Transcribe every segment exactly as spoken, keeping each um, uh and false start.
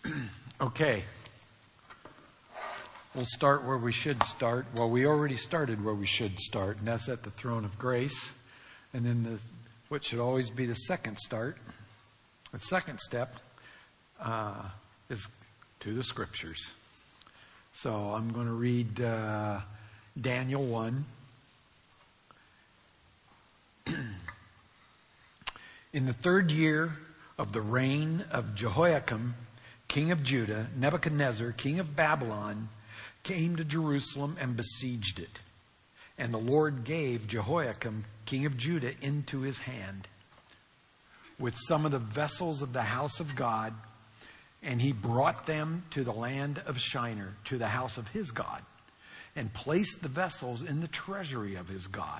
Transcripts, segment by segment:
Okay. We'll start where we should start. Well, we already started where we should start, and that's at the throne of grace. And then the what should always be the second start, the second step, uh, is to the Scriptures. So I'm going to read uh, Daniel one. In the third year of the reign of Jehoiakim, king of Judah, Nebuchadnezzar, king of Babylon, came to Jerusalem and besieged it. And the Lord gave Jehoiakim, king of Judah, into his hand with some of the vessels of the house of God, and he brought them to the land of Shinar, to the house of his God, and placed the vessels in the treasury of his God.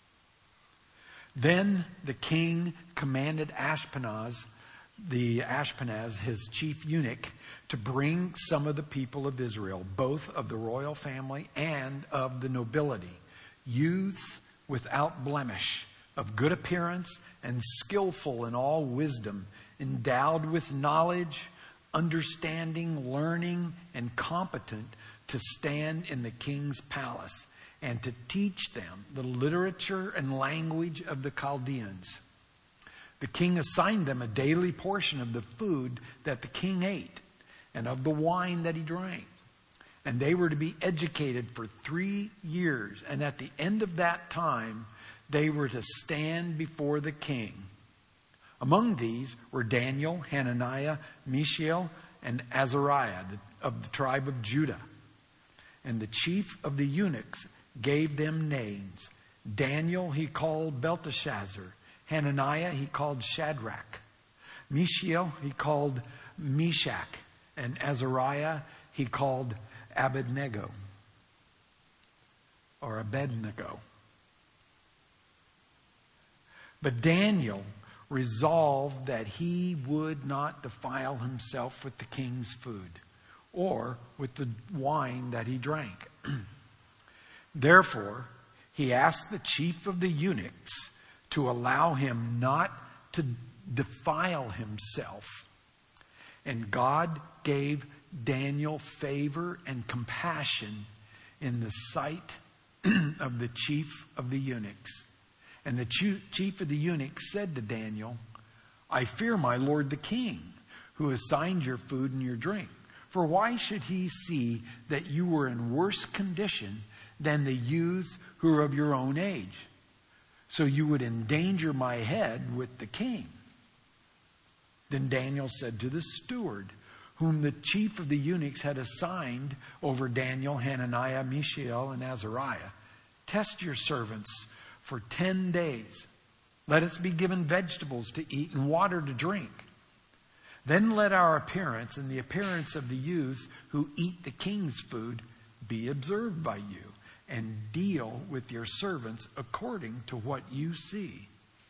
Then the king commanded Ashpenaz, the Ashpenaz, his chief eunuch, to bring some of the people of Israel, both of the royal family and of the nobility, youths without blemish, of good appearance and skillful in all wisdom, endowed with knowledge, understanding, learning, and competent to stand in the king's palace and to teach them the literature and language of the Chaldeans. The king assigned them a daily portion of the food that the king ate and of the wine that he drank. And they were to be educated for three years. And at the end of that time, they were to stand before the king. Among these were Daniel, Hananiah, Mishael, and Azariah of the tribe of Judah. And the chief of the eunuchs gave them names. Daniel he called Belteshazzar. Hananiah he called Shadrach. Mishael he called Meshach. And Azariah he called Abednego. Or Abednego. But Daniel resolved that he would not defile himself with the king's food or with the wine that he drank. Therefore, he asked the chief of the eunuchs to allow him not to defile himself. And God gave Daniel favor and compassion in the sight of the chief of the eunuchs. And the chief of the eunuchs said to Daniel, I fear my lord the king, who assigned your food and your drink. For why should he see that you were in worse condition than the youths who are of your own age? So you would endanger my head with the king. Then Daniel said to the steward, whom the chief of the eunuchs had assigned over Daniel, Hananiah, Mishael, and Azariah, test your servants for ten days. Let us be given vegetables to eat and water to drink. Then let our appearance and the appearance of the youths who eat the king's food be observed by you, and deal with your servants according to what you see.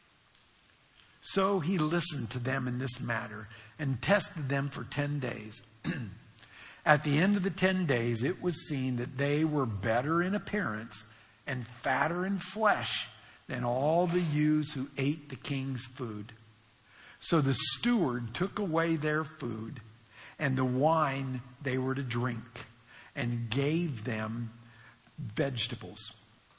So he listened to them in this matter and tested them for ten days. At the end of the ten days, it was seen that they were better in appearance and fatter in flesh than all the youths who ate the king's food. So the steward took away their food and the wine they were to drink and gave them vegetables.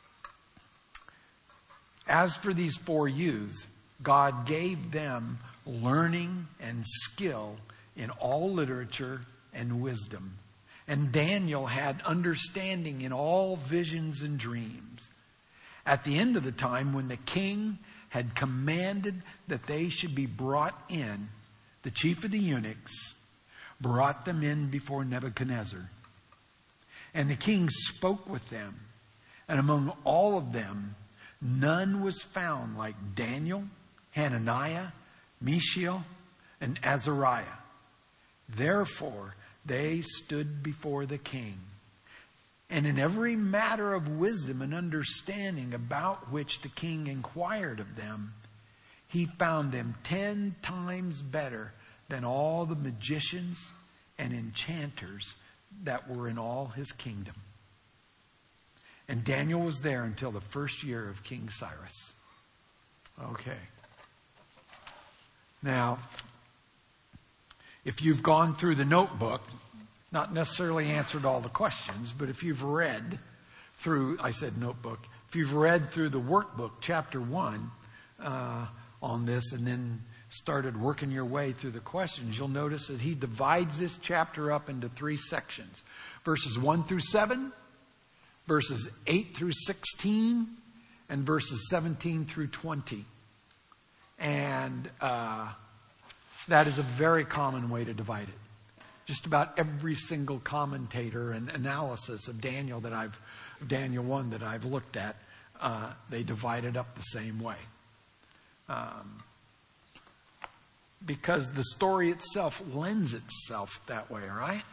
As for these four youths, God gave them learning and skill in all literature and wisdom. And Daniel had understanding in all visions and dreams. At the end of the time, when the king had commanded that they should be brought in, the chief of the eunuchs brought them in before Nebuchadnezzar. And the king spoke with them. And among all of them, none was found like Daniel, Hananiah, Mishael, and Azariah. Therefore, they stood before the king. And in every matter of wisdom and understanding about which the king inquired of them, he found them ten times better than all the magicians and enchanters that were in all his kingdom. And Daniel was there until the first year of King Cyrus. Okay. Now, If you've gone through the notebook, not necessarily answered all the questions, but if you've read through, I said notebook, if you've read through the workbook, chapter one, uh, on this, and then started working your way through the questions, you'll notice that he divides this chapter up into three sections. Verses one through seven, verses eight through sixteen, and verses seventeen through twenty. And uh, that is a very common way to divide it. Just about every single commentator and analysis of Daniel that I've, Daniel one that I've looked at, uh, they divide it up the same way. Um, because the story itself lends itself that way, all right?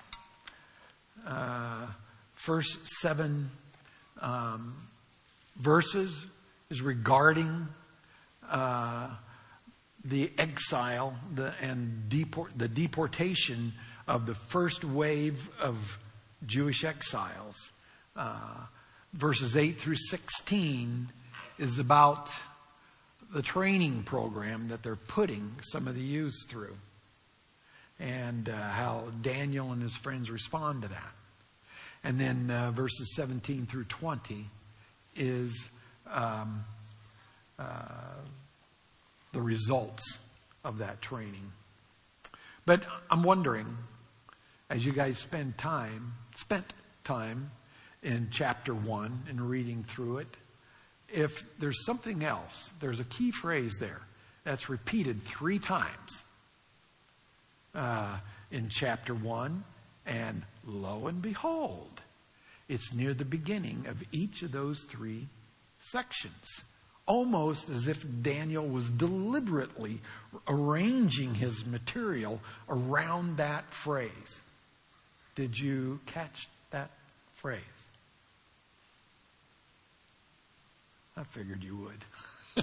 Uh, first seven um, verses is regarding uh, the exile the, and deport, the deportation of the first wave of Jewish exiles. Uh, verses eight through sixteen is about the training program that they're putting some of the youths through, and uh, how Daniel and his friends respond to that. And then uh, verses seventeen through twenty is um, uh, the results of that training. But I'm wondering, as you guys spend time, spent time in chapter one and reading through it, if there's something else, there's a key phrase there that's repeated three times uh, in chapter one, and lo and behold, it's near the beginning of each of those three sections. Almost as if Daniel was deliberately arranging his material around that phrase. Did you catch that phrase? I figured you would.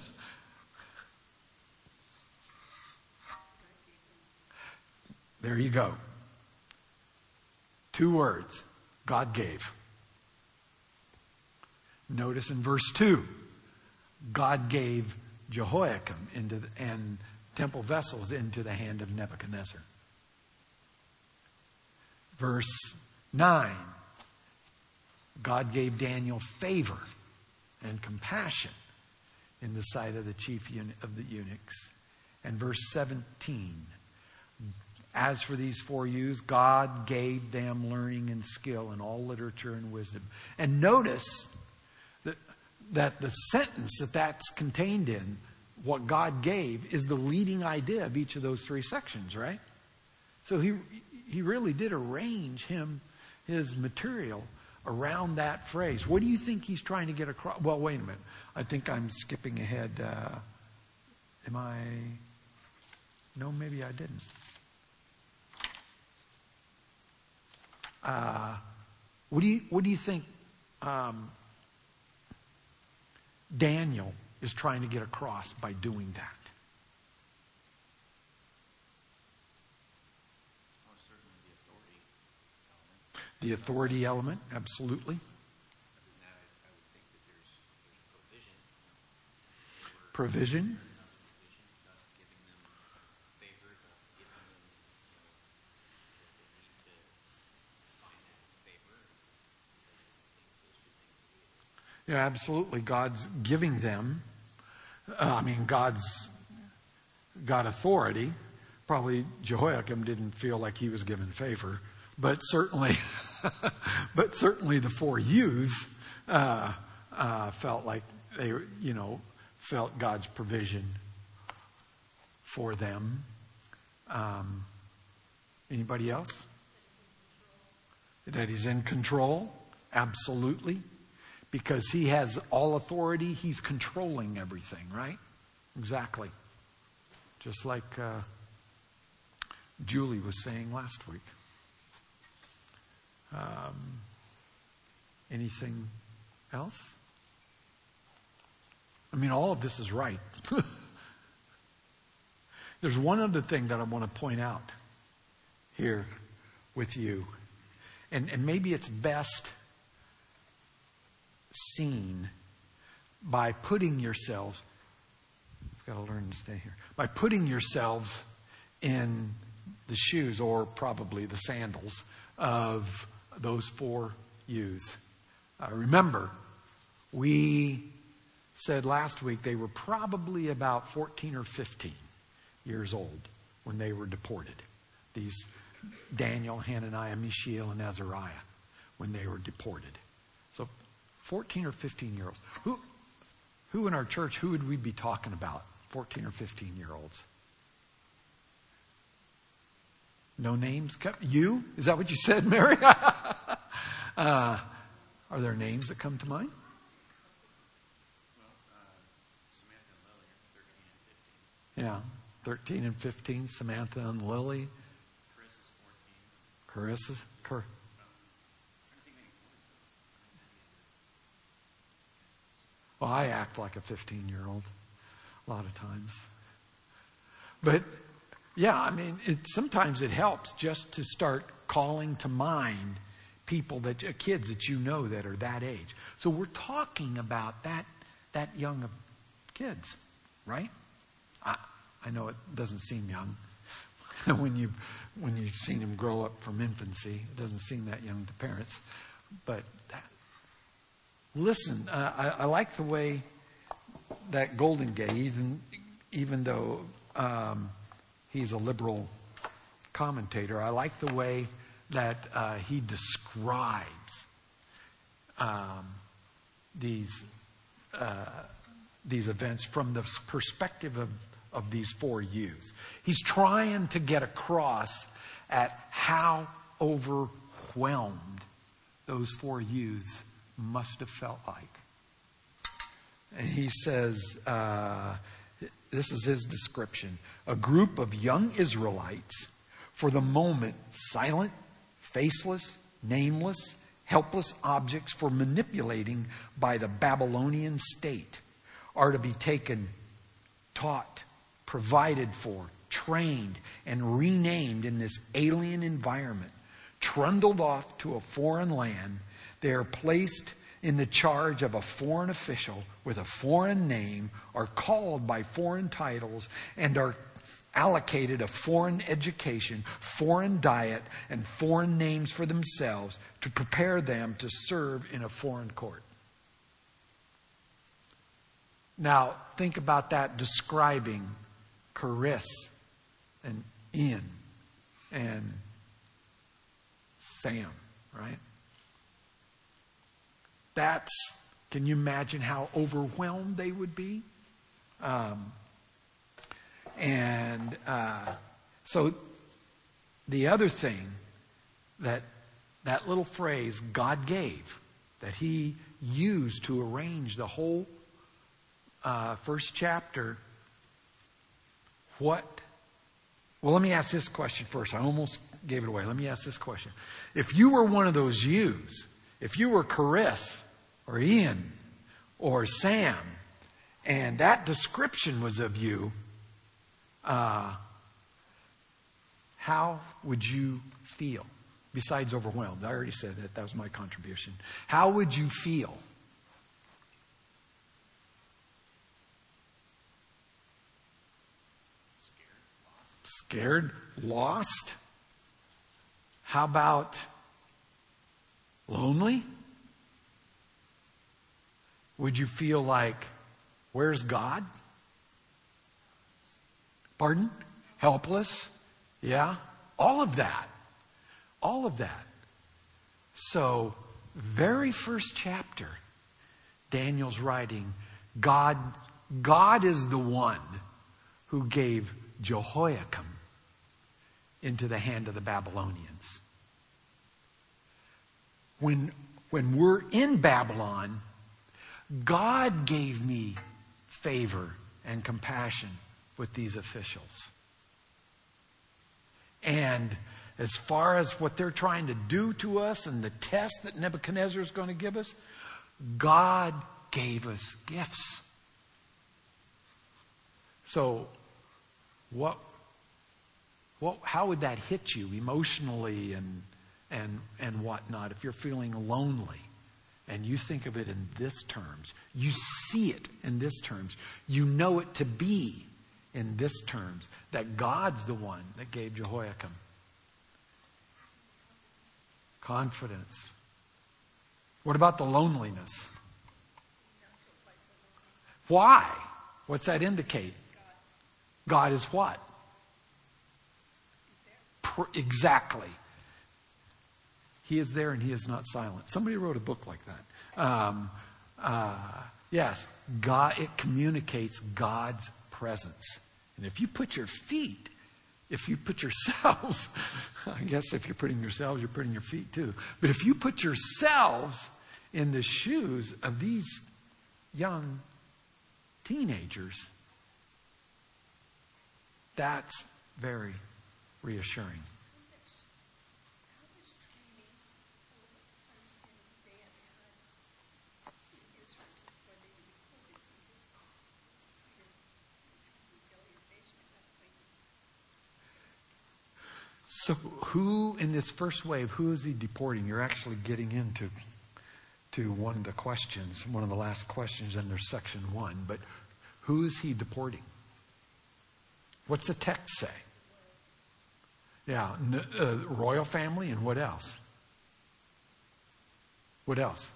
There you go. Two words. God gave. Notice in verse two, God gave Jehoiakim into the, and temple vessels into the hand of Nebuchadnezzar. Verse nine, God gave Daniel favor and compassion in the sight of the chief of the eunuchs. And verse seventeen, as for these four youths, God gave them learning and skill in all literature and wisdom. And notice that, that the sentence that that's contained in, what God gave, is the leading idea of each of those three sections, right? So he he really did arrange him, his material around that phrase. What do you think he's trying to get across? Well, wait a minute. I think I'm skipping ahead. Uh, am I? No, maybe I didn't. Uh, what do you What do you think um, Daniel is trying to get across by doing that? The authority element, absolutely. Provision. Yeah, absolutely. God's giving them. Uh, I mean, God's got authority. Probably Jehoiakim didn't feel like he was given favor, but certainly. But certainly the four youths uh, uh, felt like they, you know, felt God's provision for them. Um, anybody else? That he's in control? Absolutely. Because he has all authority, he's controlling everything, right? Exactly. Just like uh, Julie was saying last week. Um, anything else? I mean, all of this is right. There's one other thing that I want to point out here with you. And, and maybe it's best seen by putting yourselves, I've got to learn to stay here, by putting yourselves in the shoes, or probably the sandals, of those four youths. Uh, remember, we said last week they were probably about fourteen or fifteen years old when they were deported. These Daniel, Hananiah, Mishael, and Azariah, when they were deported. So fourteen or fifteen year olds. Who, who in our church, who would we be talking about? fourteen or fifteen year olds. No names? You? Is that what you said, Mary? uh, are there names that come to mind? Yeah, thirteen and fifteen, Samantha and Lily. Carissa's, Car- well, I act like a fifteen-year-old a lot of times. But, yeah, I mean, it, sometimes it helps just to start calling to mind people, that uh, kids that you know that are that age. So we're talking about that, that young of kids, right? I, I know it doesn't seem young. when you when you've seen them grow up from infancy, it doesn't seem that young to parents. But that, listen, uh, I, I like the way that Golden Gate, even even though um, he's a liberal commentator, I like the way that uh, he describes um, these uh, these events from the perspective of. of these four youths. He's trying to get across at how overwhelmed those four youths must have felt like. And he says, uh, this is his description, a group of young Israelites, for the moment silent, faceless, nameless, helpless objects for manipulating by the Babylonian state, are to be taken, taught, provided for, trained, and renamed in this alien environment. Trundled off to a foreign land, they are placed in the charge of a foreign official with a foreign name, are called by foreign titles, and are allocated a foreign education, foreign diet, and foreign names for themselves to prepare them to serve in a foreign court. Now, think about that describing Charis and Ian and Sam, right? That's, can you imagine how overwhelmed they would be? Um, and uh, so the other thing that that little phrase God gave, that he used to arrange the whole uh, first chapter. What? Well, let me ask this question first. I almost gave it away. Let me ask this question. If you were one of those yous, if you were Charis or Ian or Sam, and that description was of you, uh, how would you feel? Besides overwhelmed. I already said that. That was my contribution. How would you feel? Scared, lost? How about lonely? Would you feel like, where's God? Pardon? Helpless? Yeah? All of that. All of that. So, very first chapter, Daniel's writing, God, God is the one who gave Jehoiakim into the hand of the Babylonians. When, when we're in Babylon, God gave me favor and compassion with these officials. And as far as what they're trying to do to us and the test that Nebuchadnezzar is going to give us, God gave us gifts. So, what, what, how would that hit you emotionally and and and whatnot if you're feeling lonely and you think of it in this terms? You see it in this terms. You know it to be in this terms, that God's the one that gave Jehoiakim confidence. What about the loneliness? Why? What's that indicate? God is what? Exactly. He is there and he is not silent. Somebody wrote a book like that. Um, uh, yes, God. It communicates God's presence. And if you put your feet, if you put yourselves, I guess if you're putting yourselves, you're putting your feet too. But if you put yourselves in the shoes of these young teenagers, that's very reassuring. So who in this first wave, who is he deporting? You're actually getting into to one of the questions, one of the last questions under section one. But who is he deporting? What's the text say? Yeah, uh, royal family, and what else? What else?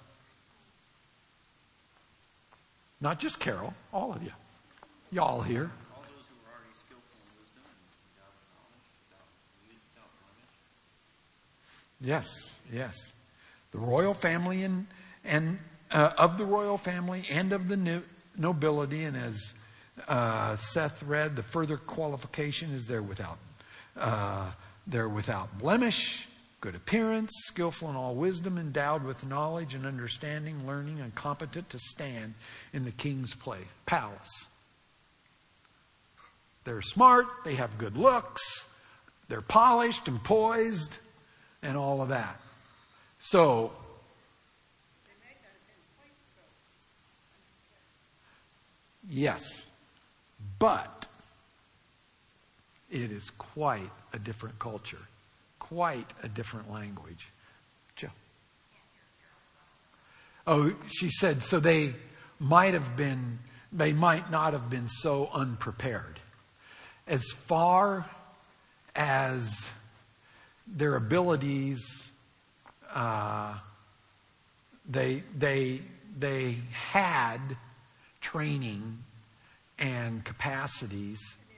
Not just Carol, all of you. Y'all here. All those who were already skillful in wisdom and without knowledge, without, without blemish. Yes, yes. The royal family and and uh, of the royal family and of the no- nobility, and as uh, Seth read, the further qualification is they're without uh, they're without blemish, good appearance, skillful in all wisdom, endowed with knowledge and understanding, learning, and competent to stand in the king's place, palace. They're smart, they have good looks, they're polished and poised, and all of that. So, yes, but it is quite a different culture, quite a different language. Joe. Oh, she said, so they might have been, they might not have been so unprepared. As far as their abilities, uh, they they they had training and capacities.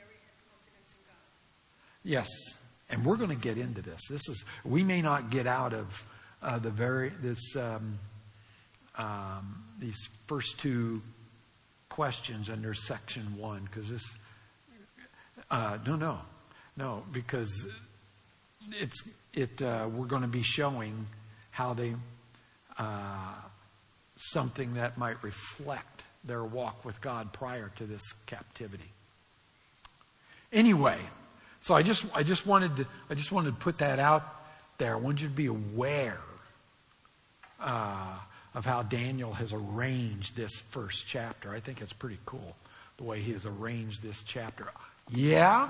Yes, and we're going to get into this. This is we may not get out of uh, the very this um, um, these first two questions under section one because this. Uh, no, no, no, because it's it. Uh, we're going to be showing how they uh, something that might reflect their walk with God prior to this captivity. Anyway, so I just I just wanted to I just wanted to put that out there. I wanted you to be aware uh, of how Daniel has arranged this first chapter. I think it's pretty cool the way he has arranged this chapter. Yeah,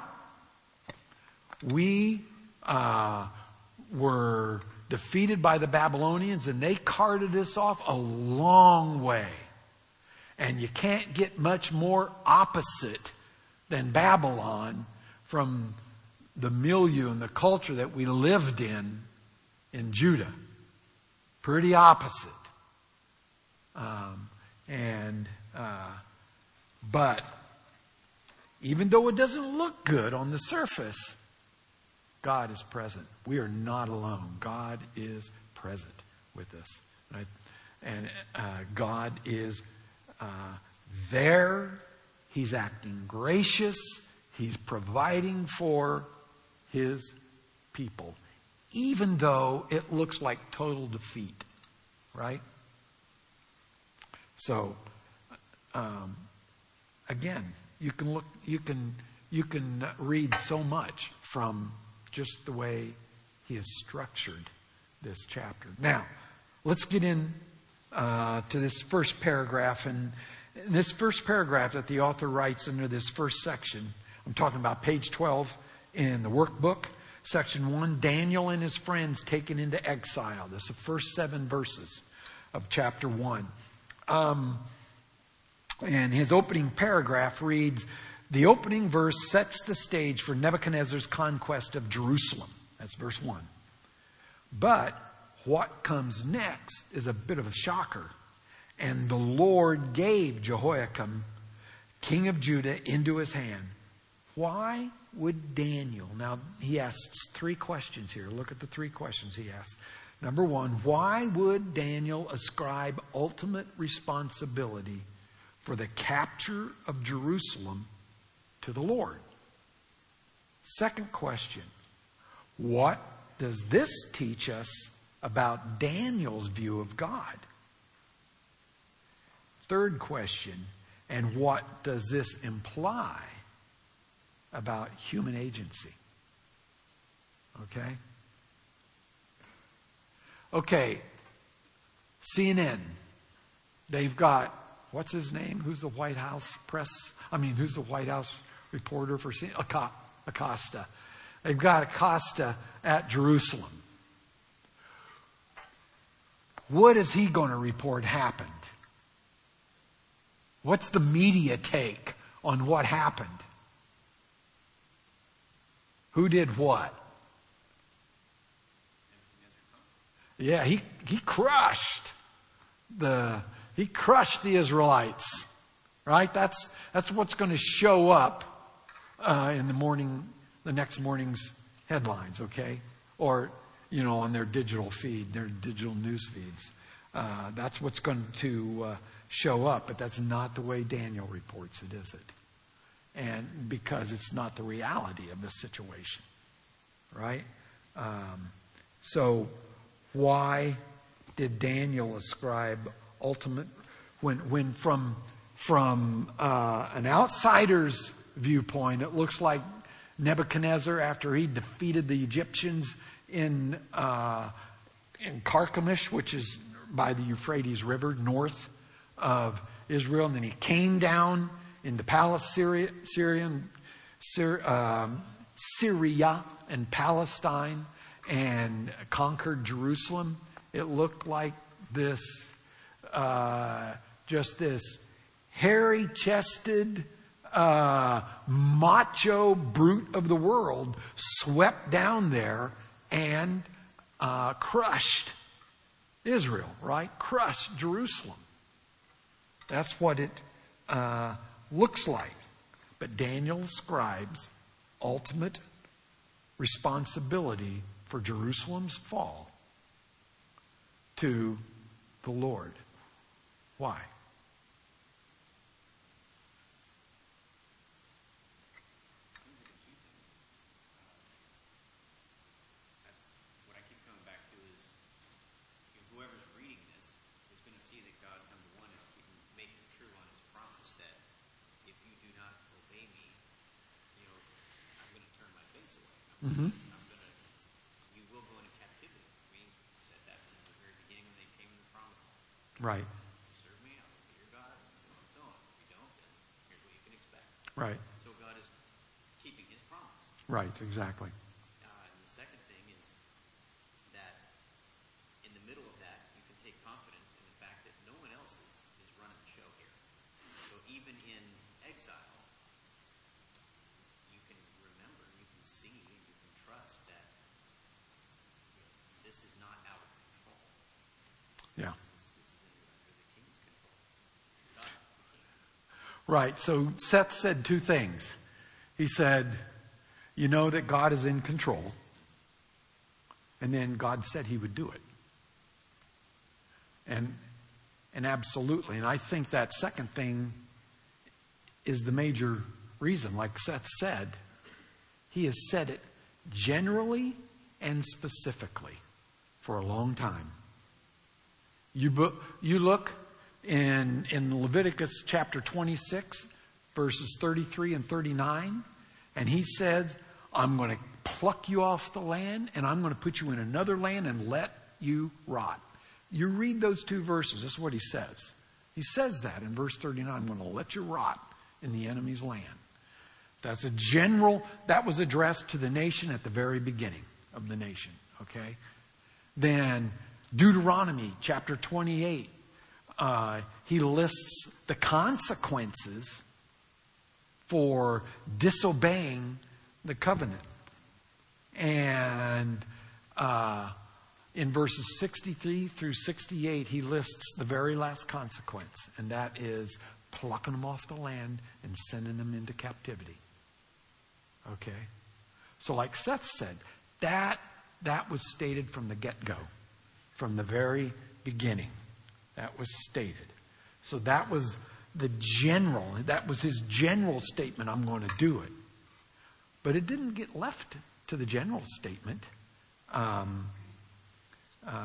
we uh, were defeated by the Babylonians and they carted us off a long way. And you can't get much more opposite than Babylon from the milieu and the culture that we lived in in Judah. Pretty opposite. Um, and, uh, but... Even though it doesn't look good on the surface, God is present. We are not alone. God is present with us. Right? And uh, God is uh, there. He's acting gracious. He's providing for His people. Even though it looks like total defeat. Right? So, um, again... You can look. You can. You can read so much from just the way he has structured this chapter. Now, let's get in uh, to this first paragraph. And this first paragraph that the author writes under this first section, I'm talking about page twelve in the workbook, section one. Daniel and his friends taken into exile. This is the first seven verses of chapter one. Um, And his opening paragraph reads, The opening verse sets the stage for Nebuchadnezzar's conquest of Jerusalem. That's verse one. But what comes next is a bit of a shocker. And the Lord gave Jehoiakim, king of Judah, into his hand. Why would Daniel... Now, he asks three questions here. Look at the three questions he asks. Number one, why would Daniel ascribe ultimate responsibility for the capture of Jerusalem to the Lord? Second question, what does this teach us about Daniel's view of God? Third question, and what does this imply about human agency? Okay? Okay, C N N, they've got, what's his name? Who's the White House press? I mean, who's the White House reporter for C N N? Acosta. They've got Acosta at Jerusalem. What is he going to report happened? What's the media take on what happened? Who did what? Yeah, he, he crushed the he crushed the Israelites. Right? That's that's what's going to show up uh, in the morning, the next morning's headlines, okay? Or, you know, on their digital feed, their digital news feeds. Uh, that's what's going to uh, show up, but that's not the way Daniel reports it, is it? And because it's not the reality of the situation, right? Um, so why did Daniel ascribe ultimate, when when from from uh, an outsider's viewpoint, it looks like Nebuchadnezzar, after he defeated the Egyptians in uh, in Carchemish, which is by the Euphrates River, north of Israel, and then he came down into Palestine, Syria, Syrian, Syria, um, Syria and Palestine, and conquered Jerusalem. It looked like this, uh, just this hairy-chested, uh, macho brute of the world swept down there and uh, crushed Israel, right? Crushed Jerusalem. That's what it uh, looks like. But Daniel ascribes ultimate responsibility for Jerusalem's fall to the Lord. Why? What I keep coming back to is, you know, whoever's reading this is going to see that God, number one, is keeping making true on His promise that if you do not obey me, you know, I'm going to turn my face away. I'm, Mm-hmm. I'm going to, you will go into captivity. We said that from the very beginning when they came in the promised land. Right. Serve me, I will be your God, and so on and so on. If you don't, then here's what you can expect. Right. So God is keeping His promise. Right. Exactly. Uh, and the second thing is that in the middle of that, you can take confidence in the fact that no one else is, is running the show here. So even in exile, you can remember, you can see, and you can trust that, you know, this is not out of control. Yeah. This is, this is under, under the king's control. God, the king. Right. So Seth said two things. He said, you know that God is in control. And then God said He would do it. And and absolutely. And I think that second thing is the major reason. Like Seth said, He has said it generally and specifically for a long time. You, bu- you look in, in Leviticus chapter twenty-six, verses thirty-three and thirty-nine, and He says, I'm going to pluck you off the land, and I'm going to put you in another land and let you rot. You read those two verses, this is what He says. He says that in verse thirty-nine, I'm going to let you rot in the enemy's land. That's a general, that was addressed to the nation at the very beginning of the nation, okay? Then Deuteronomy chapter twenty-eight, uh, he lists the consequences for disobeying the covenant. And uh, in verses sixty-three through sixty-eight, he lists the very last consequence, and that is plucking them off the land and sending them into captivity. Okay? So like Seth said, that, that was stated from the get-go, from the very beginning. That was stated. So that was the general, that was his general statement, I'm going to do it. But it didn't get left to the general statement. Um, uh,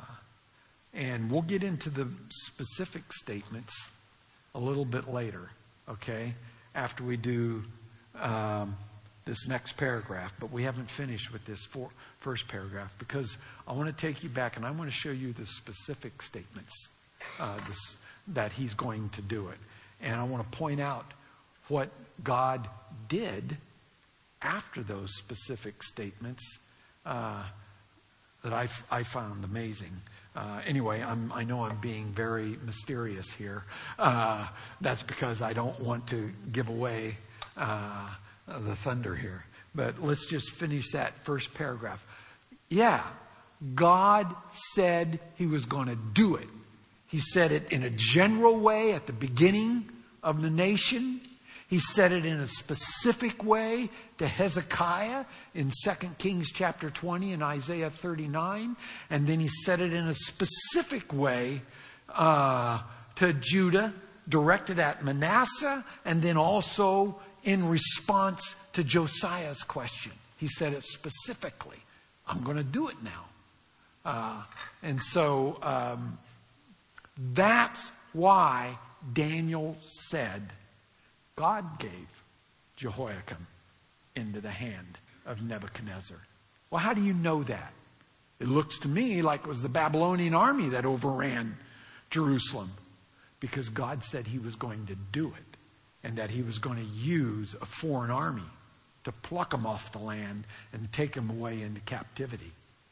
and we'll get into the specific statements a little bit later, okay, after we do um, this next paragraph. But we haven't finished with this for, first paragraph, because I want to take you back and I want to show you the specific statements uh, this, that he's going to do it. And I want to point out what God did after those specific statements uh, that I, I found amazing. Uh, anyway, I'm, I know I'm being very mysterious here. Uh, that's because I don't want to give away uh, the thunder here. But let's just finish that first paragraph. Yeah, God said he was going to do it. He said it in a general way at the beginning of the nation. He said it in a specific way to Hezekiah in Second Kings chapter twenty and Isaiah thirty-nine. And then he said it in a specific way uh, to Judah, directed at Manasseh, and then also in response to Josiah's question. He said it specifically. I'm going to do it now. Uh, and so um, that's why Daniel said God gave Jehoiakim into the hand of Nebuchadnezzar. Well, how do you know that? It looks to me like it was the Babylonian army that overran Jerusalem, because God said he was going to do it, and that he was going to use a foreign army to pluck them off the land and take them away into captivity.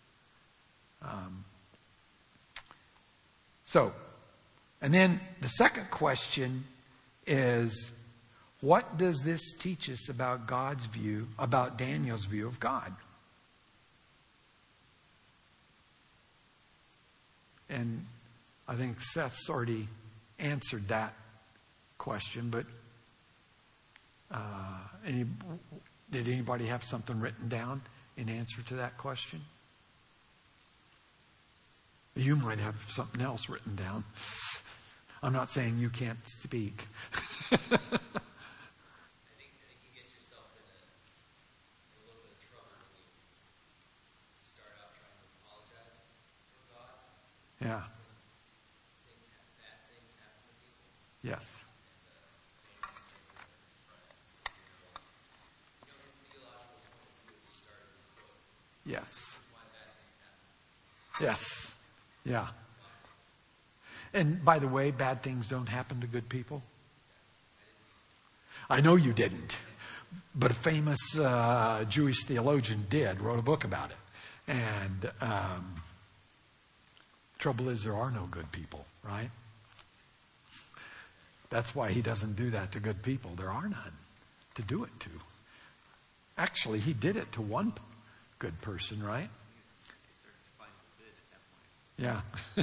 Um, so, and then the second question is, what does this teach us about God's view, about Daniel's view of God? And I think Seth's already answered that question, but uh, any, did anybody have something written down in answer to that question? You might have something else written down. I'm not saying you can't speak. Yeah. Yes. Yes. Yes. Yeah. And by the way, bad things don't happen to good people. I know you didn't, but a famous uh, Jewish theologian did, wrote a book about it. And um, trouble is, there are no good people, right? That's why he doesn't do that to good people. There are none to do it to. Actually, he did it to one good person, right? Yeah.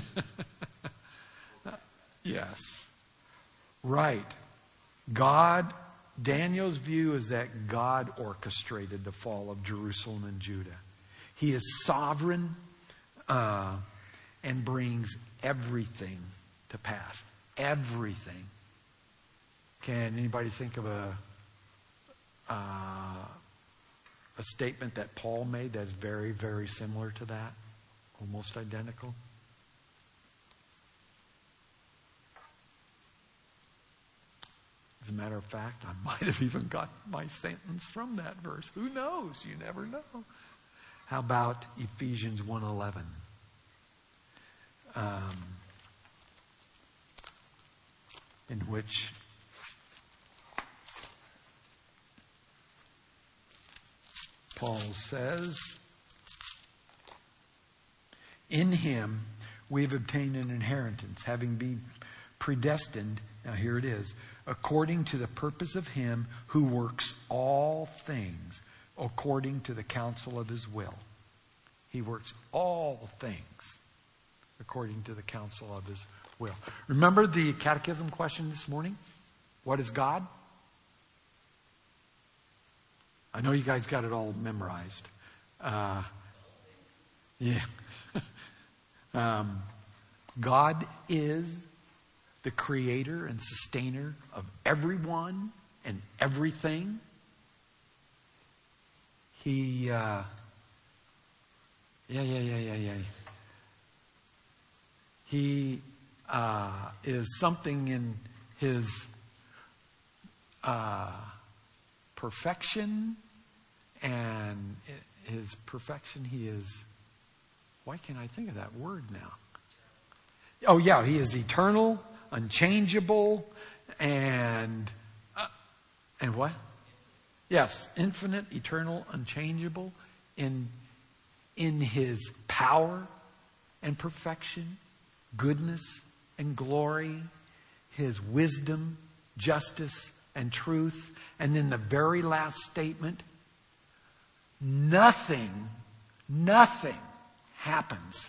Yes. Right. God, Daniel's view is that God orchestrated the fall of Jerusalem and Judah. He is sovereign uh, and brings everything to pass. Everything. Can anybody think of a uh, a statement that Paul made that's very, very similar to that? Almost identical? As a matter of fact, I might have even got my sentence from that verse. Who knows? You never know. How about Ephesians one eleven? Um, in which Paul says, in him we have obtained an inheritance, having been predestined, now here it is, according to the purpose of him who works all things according to the counsel of his will. He works all things according to the counsel of his will. Remember the catechism question this morning? What is God? I know you guys got it all memorized. Uh, yeah. um, God is the creator and sustainer of everyone and everything. He, uh, yeah, yeah, yeah, yeah, yeah. He uh, is something in his uh, perfection, and his perfection, he is, why can't I think of that word now? Oh yeah, he is eternal, unchangeable, and uh, and what? Yes, infinite, eternal, unchangeable in in his power and perfection, goodness and glory, his wisdom, justice and truth. And then the very last statement, nothing, nothing happens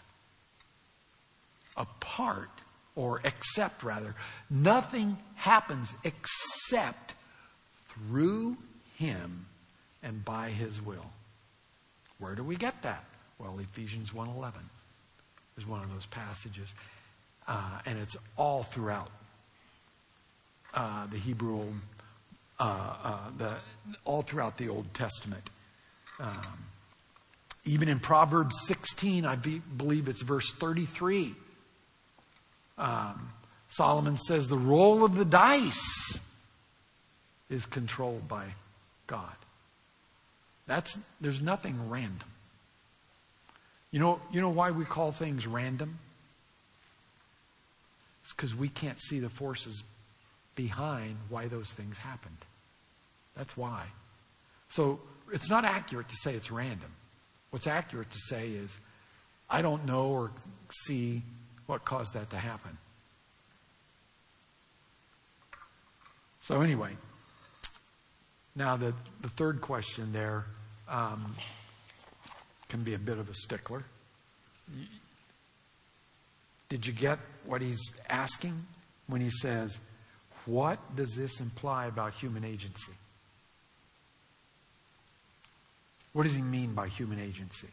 apart, or except rather, nothing happens except through him and by his will. Where do we get that? Well, Ephesians one eleven is one of those passages. Uh, and it's all throughout uh, the Hebrew, Old, uh, uh, the, all throughout the Old Testament. Um, even in Proverbs sixteen, I be, believe it's verse thirty-three. Um, Solomon says the roll of the dice is controlled by God. That's there's nothing random. You know, you know why we call things random? It's because we can't see the forces behind why those things happened. That's why. So it's not accurate to say it's random. What's accurate to say is, I don't know or see what caused that to happen. So anyway, now the, the third question there um, can be a bit of a stickler. Did you get what he's asking when he says, what does this imply about human agency? What does he mean by human agency?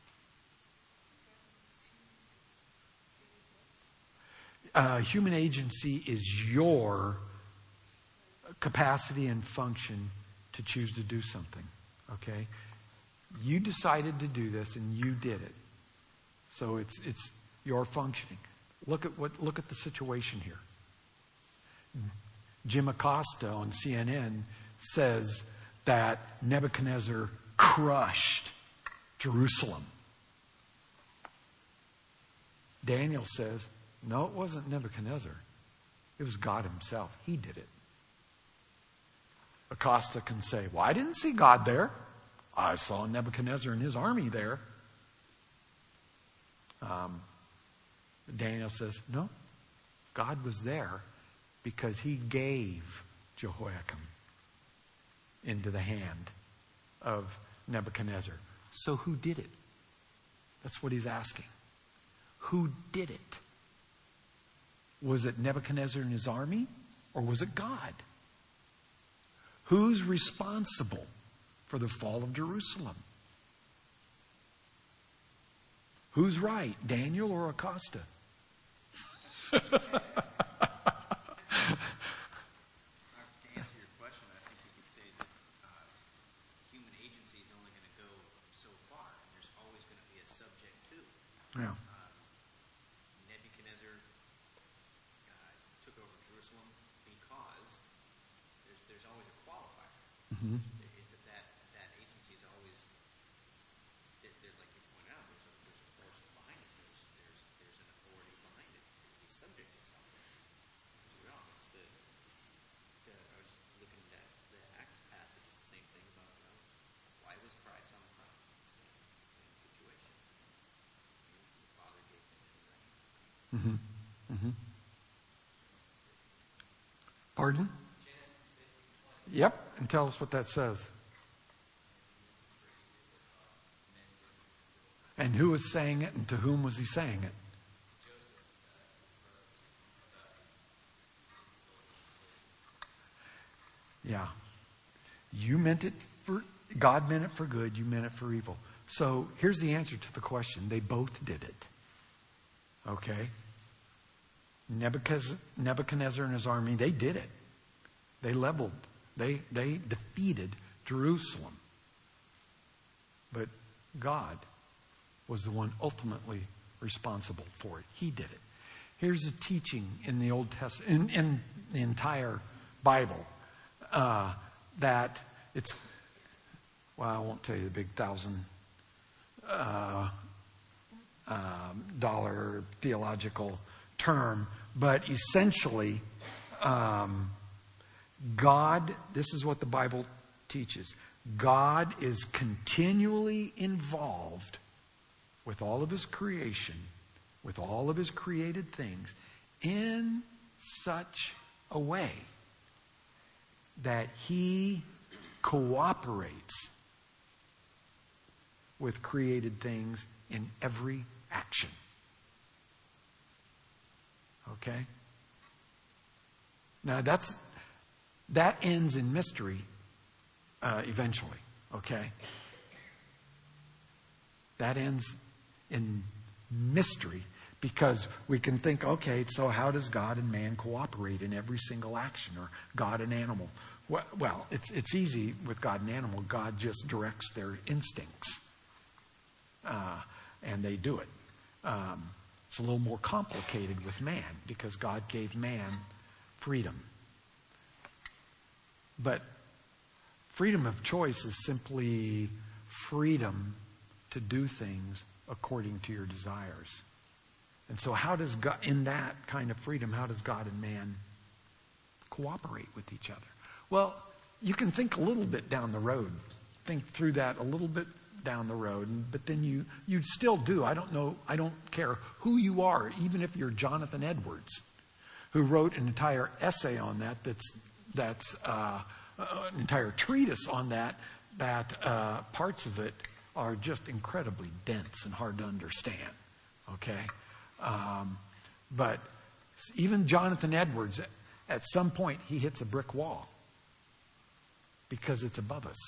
Uh, human agency is your capacity and function to choose to do something. Okay? You decided to do this and you did it. So it's it's your functioning. Look at what look at the situation here. Jim Acosta on C N N says that Nebuchadnezzar crushed Jerusalem. Daniel says, no, it wasn't Nebuchadnezzar. It was God himself. He did it. Acosta can say, well, I didn't see God there. I saw Nebuchadnezzar and his army there. Um, Daniel says, no, God was there because he gave Jehoiakim into the hand of Nebuchadnezzar. So who did it? That's what he's asking. Who did it? Was it Nebuchadnezzar and his army? Or was it God? Who's responsible for the fall of Jerusalem? Who's right, Daniel or Acosta? Yeah. Uh, Nebuchadnezzar uh, took over Jerusalem because there's there's always a qualifier. Mm-hmm. It, it, that that agency is always it, it, like you pointed out. There's a there's a force behind it. There's there's there's an authority behind it. He's subject to something. As well, it's the, the I was looking at the Acts passage. It's the same thing about you know, why was Christ on the cross? Same situation. Mm-hmm. Mm-hmm. Pardon? Yep, and tell us what that says. And who was saying it, and to whom was he saying it? Yeah. You meant it for, God meant it for good, you meant it for evil. So here's the answer to the question. They both did it. Okay? Nebuchadnezzar and his army, they did it. They leveled. They, they defeated Jerusalem. But God was the one ultimately responsible for it. He did it. Here's a teaching in the Old Testament, in, in the entire Bible, uh, that it's, well, I won't tell you the big thousand uh, uh, dollar theological term, but essentially, um, God, this is what the Bible teaches. God is continually involved with all of his creation, with all of his created things, in such a way that he cooperates with created things in every action. Okay? Now that's that ends in mystery uh, eventually. Okay? That ends in mystery because we can think, okay, so how does God and man cooperate in every single action, or God and animal? Well, it's it's easy with God and animal. God just directs their instincts, uh, and they do it. Um, it's a little more complicated with man because God gave man freedom. But freedom of choice is simply freedom to do things according to your desires. And so how does God, in that kind of freedom, how does God and man cooperate with each other? Well, you can think a little bit down the road. Think through that a little bit down the road, but then you you still do. I don't know, I don't care who you are, even if you're Jonathan Edwards, who wrote an entire essay on that, that's that's uh, an entire treatise on that, that uh, parts of it are just incredibly dense and hard to understand. Okay? Um, but even Jonathan Edwards, at some point, he hits a brick wall because it's above us.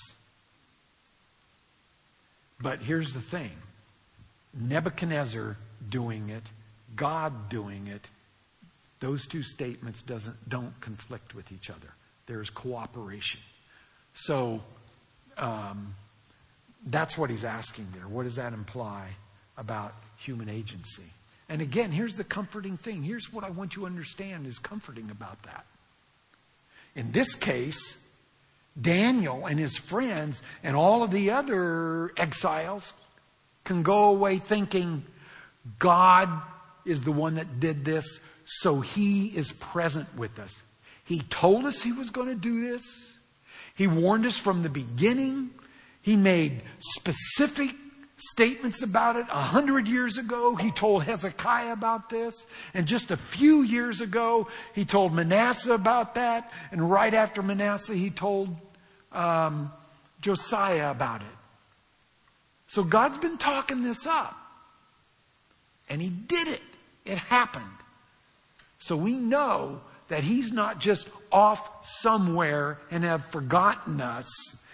But here's the thing. Nebuchadnezzar doing it, God doing it, those two statements doesn't don't conflict with each other. There's cooperation. So um, that's what he's asking there. What does that imply about human agency? And again, here's the comforting thing. Here's what I want you to understand is comforting about that. In this case, Daniel and his friends and all of the other exiles can go away thinking God is the one that did this, so he is present with us. He told us he was going to do this. He warned us from the beginning. He made specific statements about it a hundred years ago. He told Hezekiah about this. And just a few years ago, he told Manasseh about that. And right after Manasseh, he told um, Josiah about it. So God's been talking this up. And he did it. It happened. So we know that he's not just off somewhere and have forgotten us,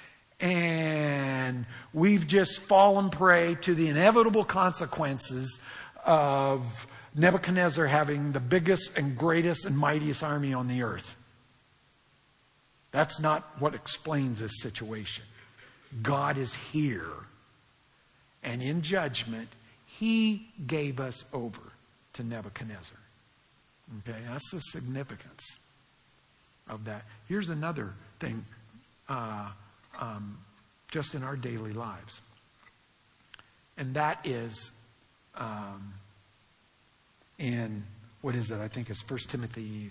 and we've just fallen prey to the inevitable consequences of Nebuchadnezzar having the biggest and greatest and mightiest army on the earth. That's not what explains this situation. God is here, and in judgment, he gave us over to Nebuchadnezzar. Okay, that's the significance of that. Here's another thing, uh, um, just in our daily lives, and that is, um, in what is it? I think it's First Timothy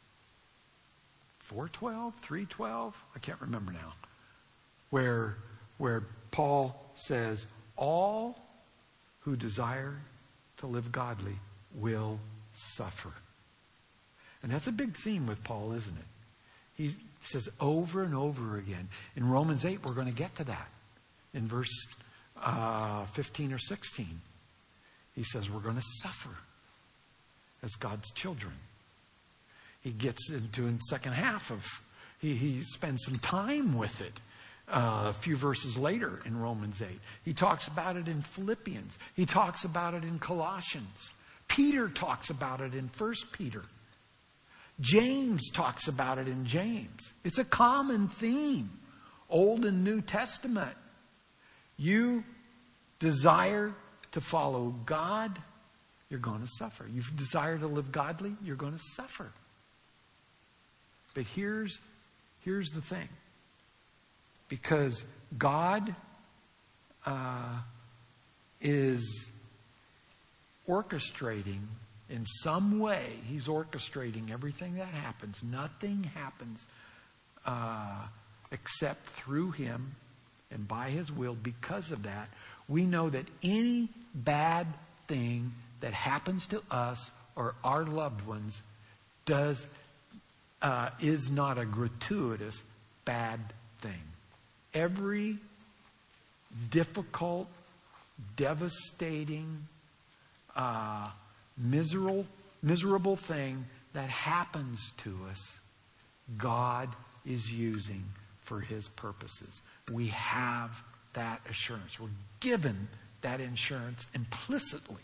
four twelve, three twelve. I can't remember now. Where where Paul says, "All who desire to live godly will suffer." And that's a big theme with Paul, isn't it? He says over and over again. In Romans eight, we're going to get to that. In verse uh, fifteen or sixteen, he says we're going to suffer as God's children. He gets into in the second half of, he, he spends some time with it. Uh, a few verses later in Romans eight. He talks about it in Philippians. He talks about it in Colossians. Peter talks about it in First Peter. James talks about it in James. It's a common theme, Old and New Testament. You desire to follow God, you're going to suffer. You desire to live godly, you're going to suffer. But here's, here's the thing. Because God uh, is orchestrating in some way. He's orchestrating everything that happens. Nothing happens uh, except through Him and by His will. Because of that, we know that any bad thing that happens to us or our loved ones does uh, is not a gratuitous bad thing. Every difficult, devastating, uh, miserable, miserable thing that happens to us, God is using for His purposes. We have that assurance. We're given that insurance implicitly.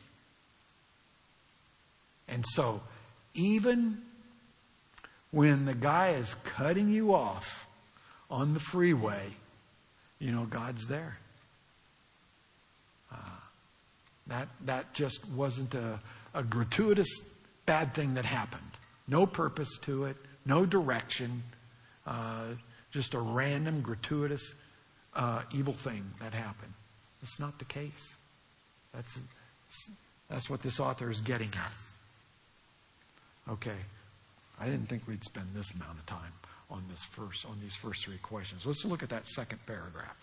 And so, even when the guy is cutting you off on the freeway, you know God's there. Uh, that that just wasn't a, a gratuitous bad thing that happened. No purpose to it, no direction, uh, just a random, gratuitous, uh, evil thing that happened. That's not the case. That's that's what this author is getting at. Okay, I didn't think we'd spend this amount of time on this first, on these first three questions. Let's look at that second paragraph.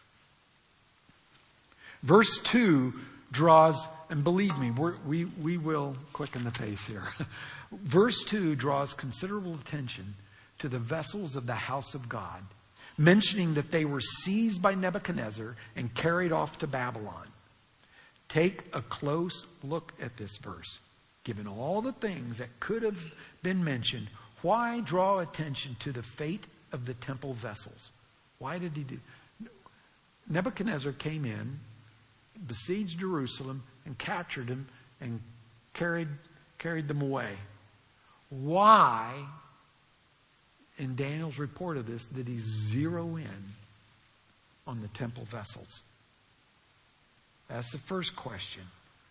Verse two draws, and believe me, we're, we we will quicken the pace here. Verse two draws considerable attention to the vessels of the house of God, mentioning that they were seized by Nebuchadnezzar and carried off to Babylon. Take a close look at this verse. Given all the things that could have been mentioned, why draw attention to the fate of the temple vessels? Why did he do? Nebuchadnezzar came in, besieged Jerusalem, and captured him and carried carried them away. Why, in Daniel's report of this, did he zero in on the temple vessels? That's the first question.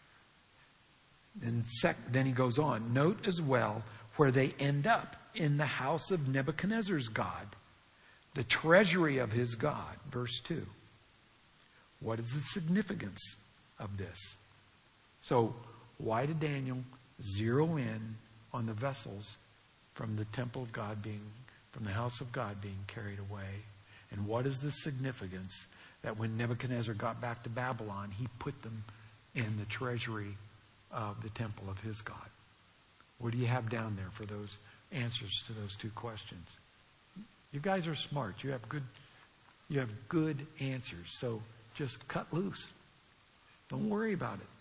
And sec- then he goes on. Note as well where they end up, in the house of Nebuchadnezzar's God, the treasury of his God. Verse two. What is the significance of this? So, why did Daniel zero in on the vessels from the temple of God being, from the house of God being carried away? And what is the significance that when Nebuchadnezzar got back to Babylon, he put them in the treasury of the temple of his God? What do you have down there for those answers to those two questions? You guys are smart. You have good, you have good answers. So just cut loose. Don't worry about it.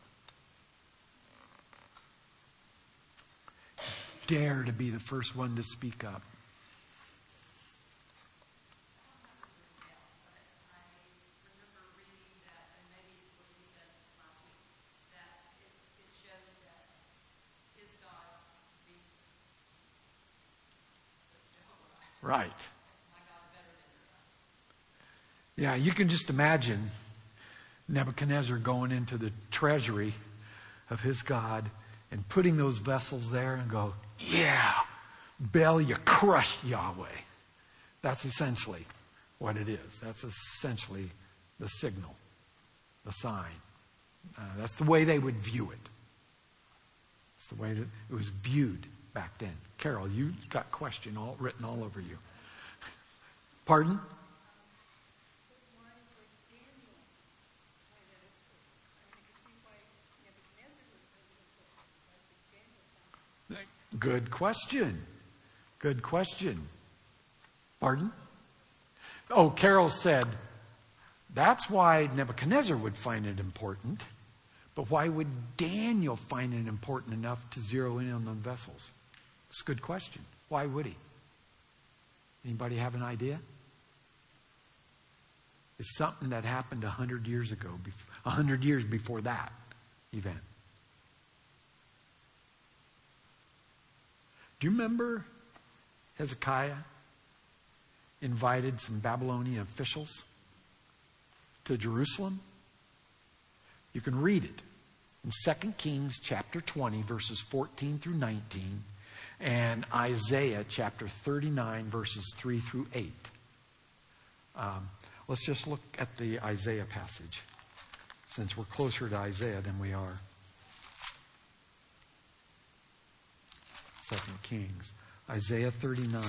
Dare to be the first one to speak up. Right. Yeah, you can just imagine Nebuchadnezzar going into the treasury of his God and putting those vessels there and go, yeah, Bel, you crushed Yahweh. That's essentially what it is. That's essentially the signal, the sign. Uh, that's the way they would view it. It's the way that it was viewed back then. Carol, you got question all written all over you. Pardon? Good question. Good question. Pardon? Oh, Carol said, that's why Nebuchadnezzar would find it important. But why would Daniel find it important enough to zero in on the vessels? It's a good question. Why would he? Anybody have an idea? It's something that happened a hundred years ago, a hundred years before that event. Do you remember Hezekiah invited some Babylonian officials to Jerusalem? You can read it in Second Kings chapter twenty, verses fourteen through nineteen, and Isaiah chapter thirty-nine, verses three through eight. Um, let's just look at the Isaiah passage, since we're closer to Isaiah than we are Second Kings. Isaiah thirty-nine,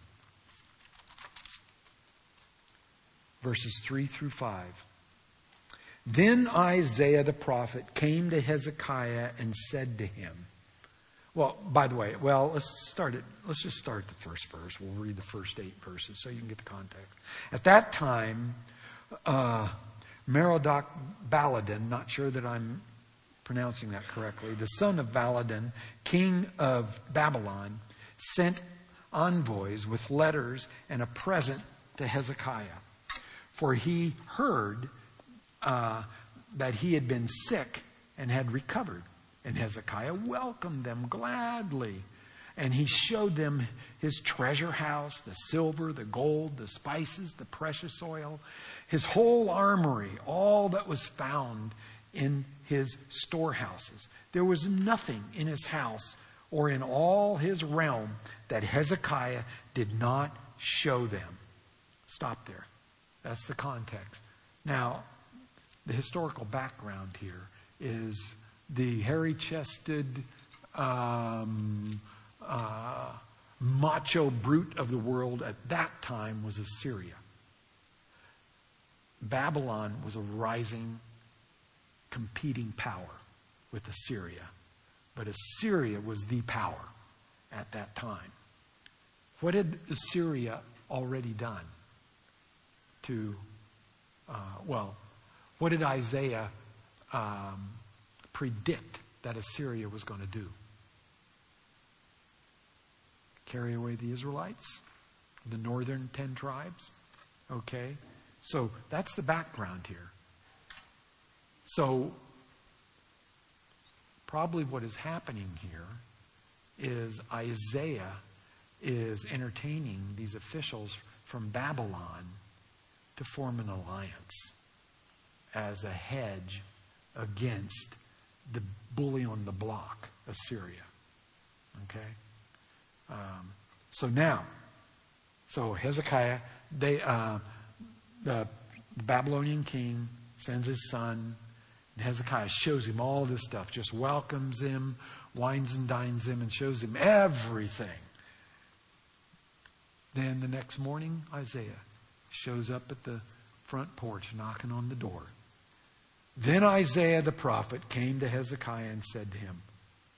verses three through five. Then Isaiah the prophet came to Hezekiah and said to him, well, by the way, well, let's start it. Let's just start at the first verse. We'll read the first eight verses so you can get the context. At that time, uh, Merodach Baladan, not sure that I'm pronouncing that correctly, the son of Baladan, king of Babylon, sent envoys with letters and a present to Hezekiah. For he heard uh, that he had been sick and had recovered. And Hezekiah welcomed them gladly. And he showed them his treasure house, the silver, the gold, the spices, the precious oil, his whole armory, all that was found in his storehouses. There was nothing in his house or in all his realm that Hezekiah did not show them. Stop there. That's the context. Now, the historical background here is the hairy-chested, um, uh, macho brute of the world at that time was Assyria. Babylon was a rising, competing power with Assyria. But Assyria was the power at that time. What had Assyria already done to, uh, well, what did Isaiah um, predict that Assyria was going to do? Carry away the Israelites? The northern ten tribes? Okay. So that's the background here. So probably what is happening here is Isaiah is entertaining these officials from Babylon to form an alliance as a hedge against the bully on the block, Assyria. Okay? Um, so now, so Hezekiah, they, uh, the Babylonian king sends his son, and Hezekiah shows him all this stuff, just welcomes him, wines and dines him, and shows him everything. Then the next morning, Isaiah shows up at the front porch knocking on the door. Then Isaiah the prophet came to Hezekiah and said to him,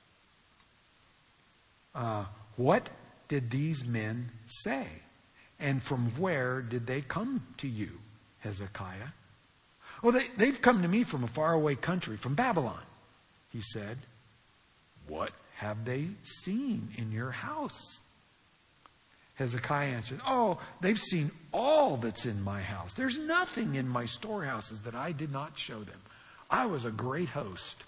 uh, what did these men say? And from where did they come to you, Hezekiah? Oh, they, they've come to me from a faraway country, from Babylon, he said. What have they seen in your house? Hezekiah answered, oh, they've seen all that's in my house. There's nothing in my storehouses that I did not show them. I was a great host.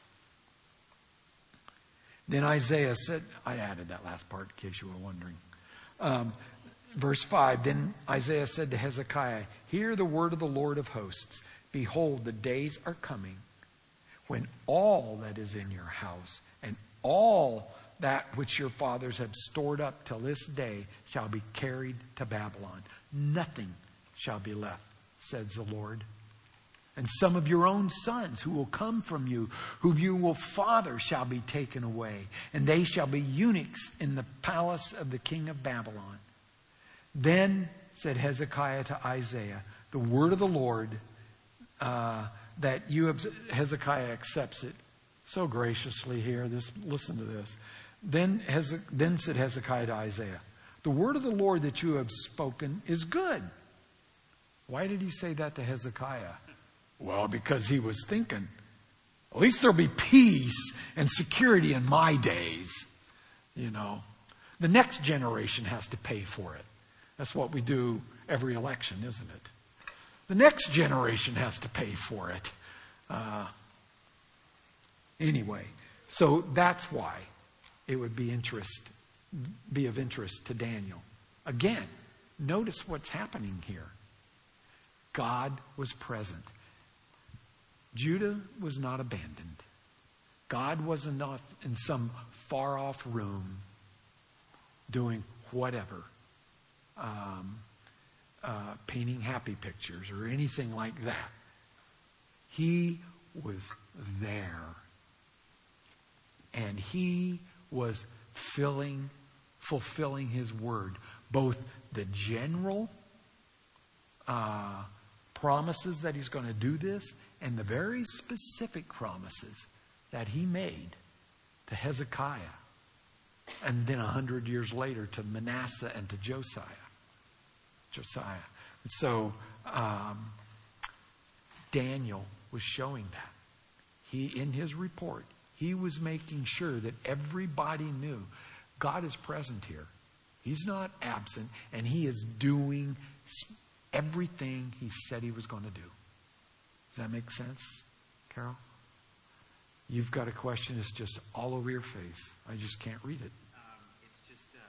Then Isaiah said, I added that last part in case you were wondering. Um, verse five, then Isaiah said to Hezekiah, hear the word of the Lord of hosts. Behold, the days are coming when all that is in your house and all that which your fathers have stored up till this day shall be carried to Babylon. Nothing shall be left, says the Lord. And some of your own sons who will come from you, whom you will father, shall be taken away. And they shall be eunuchs in the palace of the king of Babylon. Then said Hezekiah to Isaiah, the word of the Lord, uh, that you have, Hezekiah accepts it so graciously here. This, listen to this. Then, Heze, then said Hezekiah to Isaiah, The word of the Lord that you have spoken is good. Why did he say that to Hezekiah? Well, because he was thinking, at least there'll be peace and security in my days. You know, the next generation has to pay for it. That's what we do every election, isn't it? The next generation has to pay for it. Uh, anyway, so that's why it would be interest, be of interest to Daniel. Again, notice what's happening here. God was present. Judah was not abandoned. God wasn't off in some far-off room doing whatever, um, uh, painting happy pictures or anything like that. He was there. And he was filling, fulfilling his word. Both the general uh, promises that he's going to do this and the very specific promises that he made to Hezekiah and then a hundred years later to Manasseh and to Josiah. Josiah. And so um, Daniel was showing that. He, in his report, he was making sure that everybody knew God is present here. He's not absent, and he is doing everything he said he was going to do. Does that make sense, Carol? You've got a question that's just all over your face. I just can't read it. Um, it's just uh,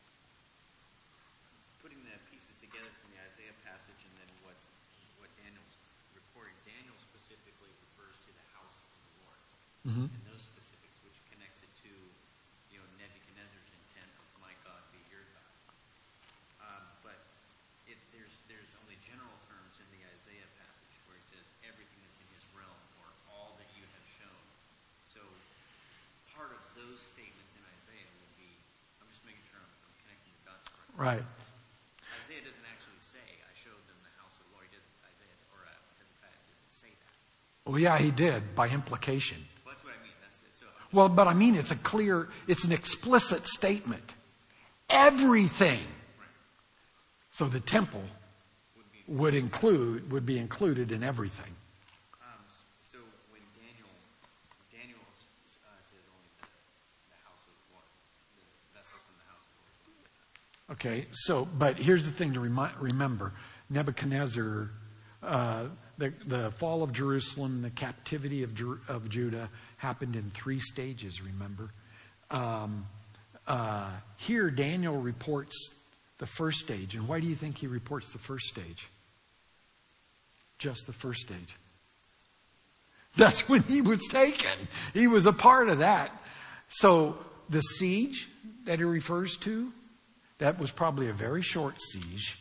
putting the pieces together from the Isaiah passage and then what's, what Daniel's reporting. Daniel specifically refers to the house of the Lord. Mm-hmm. And those specifics, which connects it to, you know, Nebuchadnezzar's intent of my God be your God. Um, but it, there's there's only general terms in the Isaiah passage where it says everything that's in his realm or all that you have shown. So part of those statements in Isaiah would be, I'm just making sure I'm, I'm connecting the dots correctly. Right. Isaiah doesn't actually say, I showed them the house of the Lord. He doesn't, Isaiah or uh, Hezekiah didn't say that. Well, yeah, he did by implication. Well, that's what I mean. That's the, so I'm Well, but I mean, it's a clear, it's an explicit statement. Everything. right. So the temple Would be would include, would be included in everything. Um, so when Daniel, Daniel uh, says only the, the house of the Lord, the vessel from the house of the Lord. Okay, so, but here's the thing to remi- remember. Nebuchadnezzar, uh, the, the fall of Jerusalem, the captivity of, Jer- of Judah happened in three stages, remember. Um, uh, here, Daniel reports the first stage. And why do you think he reports the first stage? Just the first stage. That's when he was taken. He was a part of that. So the siege that he refers to, that was probably a very short siege.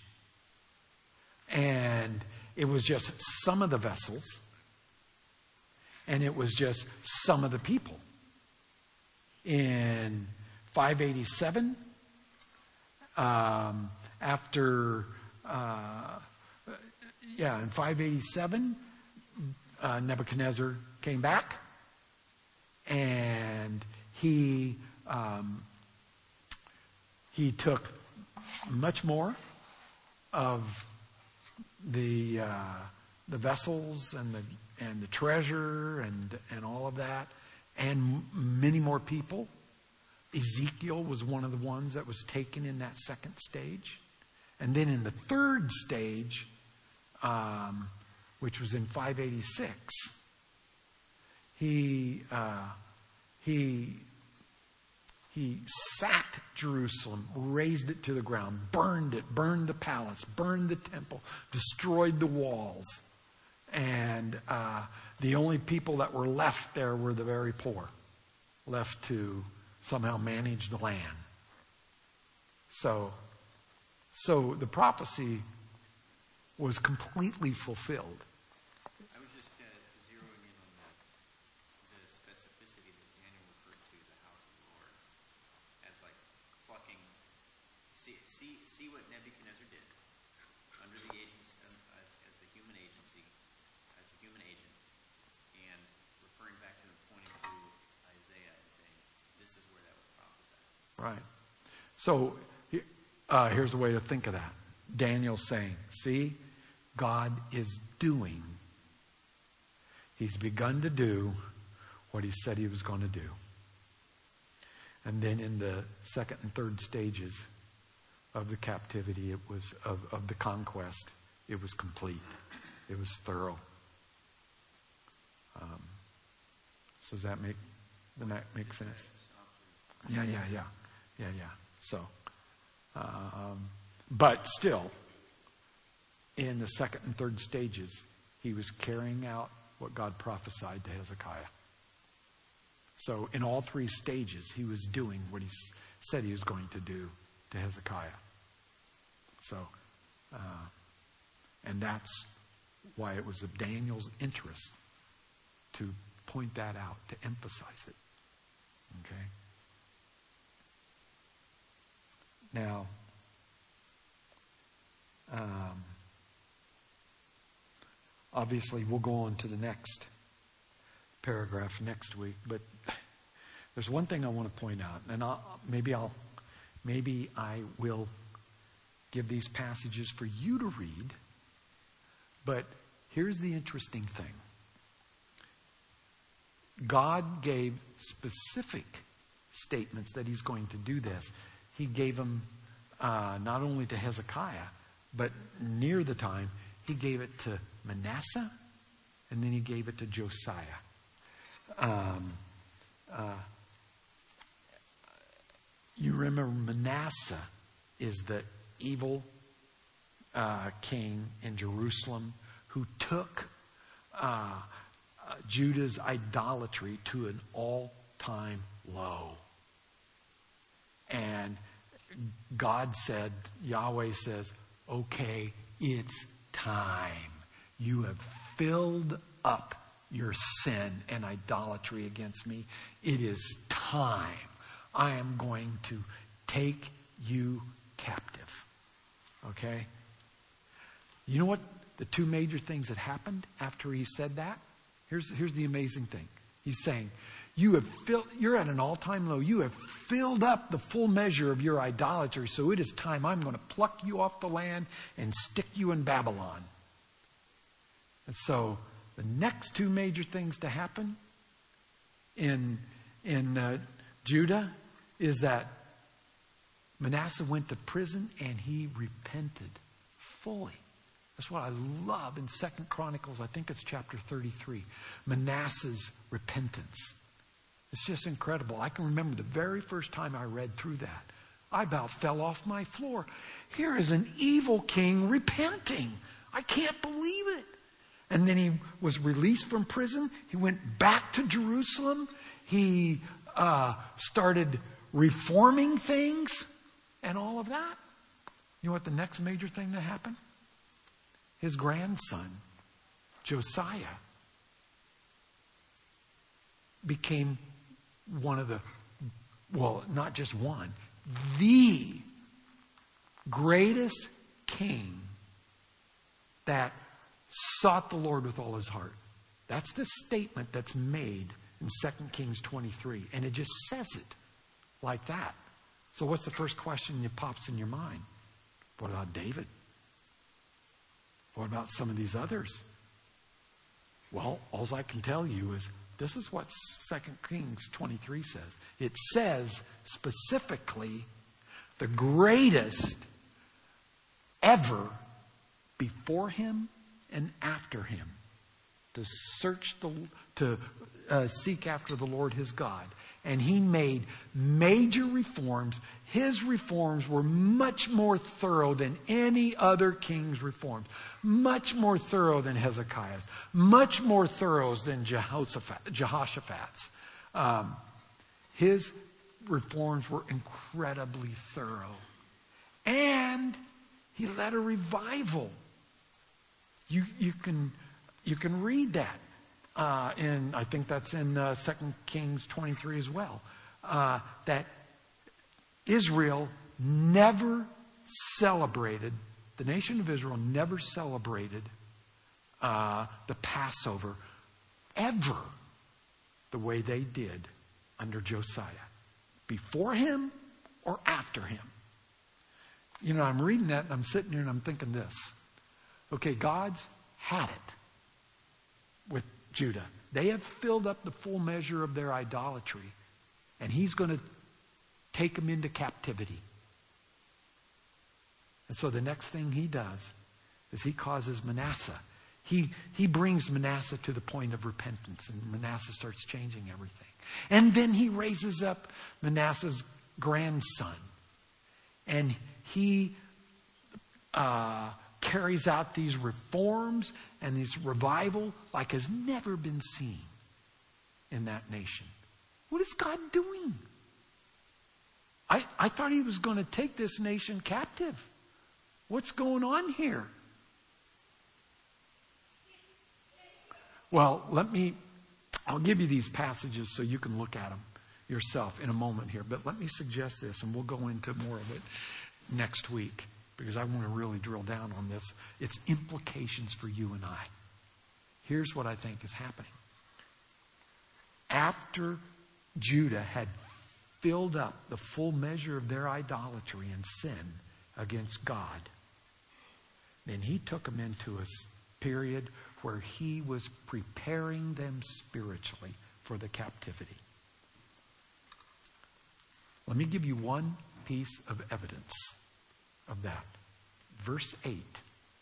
And it was just some of the vessels. And it was just some of the people. In five eighty-seven, um, after, uh, yeah, in five eighty-seven, uh, Nebuchadnezzar came back. And he um, he took much more of the uh, the vessels and the and the treasure and and all of that, and many more people. Ezekiel was one of the ones that was taken in that second stage, and then in the third stage, um, which was in five eighty-six, he uh, he he sacked Jerusalem, razed it to the ground, burned it, burned the palace, burned the temple, destroyed the walls. And uh, the only people that were left there were the very poor, left to somehow manage the land. So, so the prophecy was completely fulfilled. I was just uh, zeroing in on the, the specificity that Daniel referred to the house of the Lord as like plucking. See, see, see what Nebuchadnezzar did under the agency um, as, as the human agency, as a human agent, and referring back to and pointing to Isaiah and saying, "This is where that was prophesied." Right. So uh, here's a way to think of that. Daniel saying, see, God is doing. He's begun to do what he said he was going to do. And then in the second and third stages of the captivity, it was of, of the conquest, it was complete. It was thorough. Um, so does that make does that make sense? Yeah, yeah, yeah, yeah, yeah. So, um, but still, in the second and third stages, he was carrying out what God prophesied to Hezekiah. So in all three stages, he was doing what he said he was going to do to Hezekiah. So, uh, and that's why it was of Daniel's interest to point that out, to emphasize it. Okay? Now, um, obviously we'll go on to the next paragraph next week, but there's one thing I want to point out, and I'll, maybe I'll, maybe I will give these passages for you to read, but here's the interesting thing. God gave specific statements that he's going to do this. He gave them uh, not only to Hezekiah, but near the time, he gave it to Manasseh, and then he gave it to Josiah. Um, uh, you remember Manasseh is the evil uh, king in Jerusalem who took uh, uh, Judah's idolatry to an all-time low. And God said, Yahweh says, okay, it's time. You have filled up your sin and idolatry against me. It is time. I am going to take you captive. Okay? You know what the two major things that happened after he said that? Here's, here's the amazing thing. He's saying, you have filled, you're at an all-time low. You have filled up the full measure of your idolatry, so it is time. I'm going to pluck you off the land and stick you in Babylon. And so the next two major things to happen in, in uh, Judah is that Manasseh went to prison and he repented fully. That's what I love in Second Chronicles. I think it's chapter thirty-three. Manasseh's repentance. It's just incredible. I can remember the very first time I read through that. I about fell off my floor. Here is an evil king repenting. I can't believe it. And then he was released from prison. He went back to Jerusalem. He uh, started reforming things and all of that. You know what the next major thing that happened? His grandson, Josiah, became one of the, well, not just one, the greatest king that sought the Lord with all his heart. That's the statement that's made in Second Kings twenty-three. And it just says it like that. So what's the first question that pops in your mind? What about David? What about some of these others? Well, all I can tell you is this is what Second Kings twenty-three says. It says specifically the greatest ever before him and after him to search the to uh, seek after the Lord his God. And he made major reforms. His reforms were much more thorough than any other king's reforms. Much more thorough than Hezekiah's. Much more thorough than Jehoshaphat, Jehoshaphat's. Um, his reforms were incredibly thorough. And he led a revival. You, you, can, you can read that. Uh, and I think that's in uh, Second Kings twenty-three as well. Uh, that Israel never celebrated, the nation of Israel never celebrated uh, the Passover ever the way they did under Josiah. Before him or after him. You know, I'm reading that and I'm sitting here and I'm thinking this. Okay, God's had it with Judah. They have filled up the full measure of their idolatry. And he's going to take them into captivity. And so the next thing he does is he causes Manasseh. He, he brings Manasseh to the point of repentance. And Manasseh starts changing everything. And then he raises up Manasseh's grandson. And he uh, carries out these reforms and this revival like has never been seen in that nation. What is God doing? I, I thought he was going to take this nation captive. What's going on here? Well, let me, I'll give you these passages so you can look at them yourself in a moment here. But let me suggest this, and we'll go into more of it next week, because I want to really drill down on this. Its implications for you and I. Here's what I think is happening. After Judah had filled up the full measure of their idolatry and sin against God, then he took them into a period where he was preparing them spiritually for the captivity. Let me give you one piece of evidence of that. Verse eight.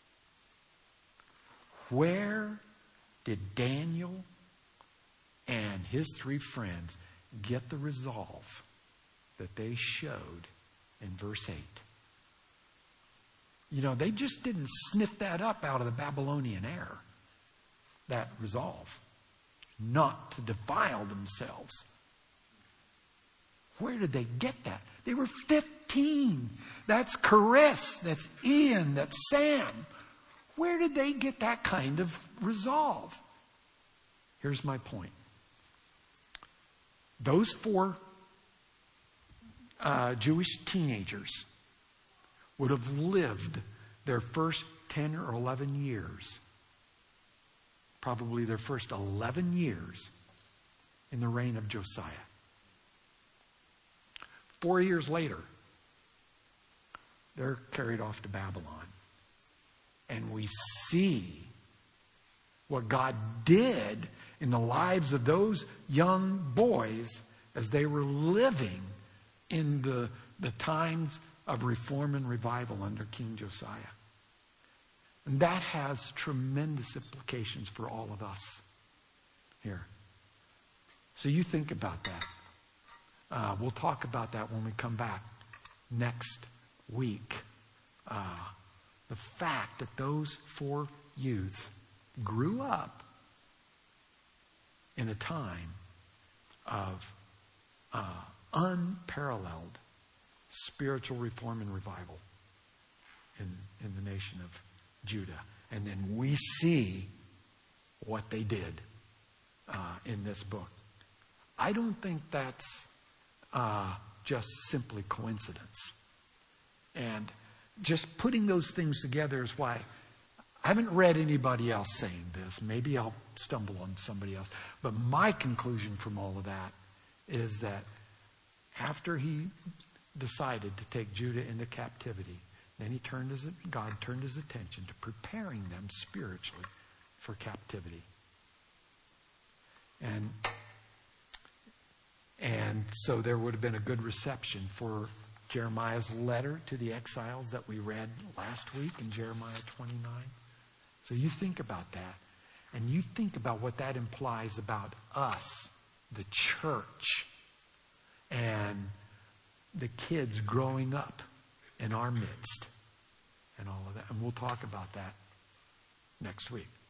Where did Daniel and his three friends get the resolve that they showed in verse eight? You know, they just didn't sniff that up out of the Babylonian air. That resolve. Not to defile themselves. Where did they get that? They were fifteen. That's Chris. That's Ian. That's Sam. Where did they get that kind of resolve? Here's my point. Those four uh, Jewish teenagers would have lived their first ten or eleven years, probably their first eleven years in the reign of Josiah. Four years later, they're carried off to Babylon. And we see what God did in the lives of those young boys as they were living in the, the times of reform and revival under King Josiah. And that has tremendous implications for all of us here. So you think about that. Uh, we'll talk about that when we come back next week. Uh, the fact that those four youths grew up in a time of uh, unparalleled spiritual reform and revival in, in the nation of Judah. And then we see what they did uh, in this book. I don't think that's uh, just simply coincidence. And just putting those things together is why I haven't read anybody else saying this. Maybe I'll stumble on somebody else. But my conclusion from all of that is that after he decided to take Judah into captivity, then he turned his, God turned his attention to preparing them spiritually for captivity. And, and so there would have been a good reception for Jeremiah's letter to the exiles that we read last week in Jeremiah twenty-nine. So you think about that. And you think about what that implies about us, the church, and the kids growing up in our midst and all of that. And we'll talk about that next week.